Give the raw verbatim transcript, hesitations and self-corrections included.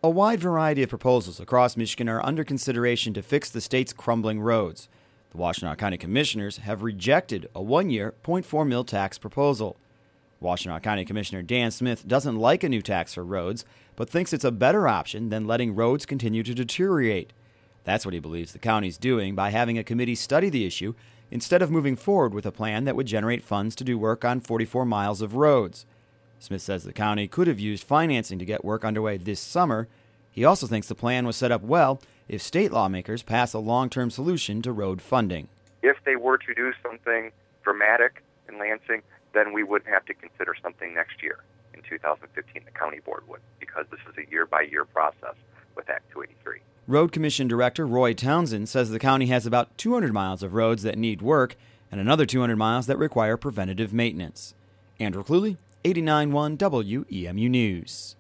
A wide variety of proposals across Michigan are under consideration to fix the state's crumbling roads. The Washtenaw County Commissioners have rejected a one-year zero point four mil tax proposal. Washtenaw County Commissioner Dan Smith doesn't like a new tax for roads, but thinks it's a better option than letting roads continue to deteriorate. That's what he believes the county's doing by having a committee study the issue instead of moving forward with a plan that would generate funds to do work on forty-four miles of roads. Smith says the county could have used financing to get work underway this summer. He also thinks the plan was set up well if state lawmakers pass a long-term solution to road funding. If they were to do something dramatic in Lansing, then we would have to consider something next year. In two thousand fifteen, the county board would, because this is a year-by-year process with Act two eighty-three. Road Commission Director Roy Townsend says the county has about two hundred miles of roads that need work and another two hundred miles that require preventative maintenance. Andrew Cluley, eighty-nine point one W E M U News.